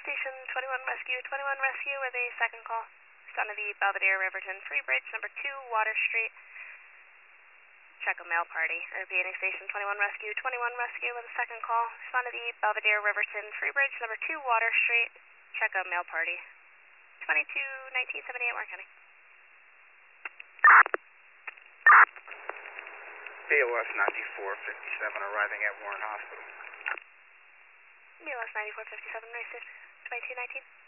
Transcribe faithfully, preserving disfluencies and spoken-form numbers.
Station twenty-one Rescue, twenty-one Rescue with a second call. Son of the Belvedere Riverton Free Bridge, number two Water Street. Check a mail party. Repeating Station twenty-one Rescue, twenty-one Rescue with a second call. Son of the Belvedere Riverton Free Bridge, number two Water Street. Check a mail party. twenty-two nineteen seventy-eight Warren County. B L S ninety-four fifty-seven arriving at Warren Hospital. B L S ninety-four fifty-seven, nice twenty-two nineteen.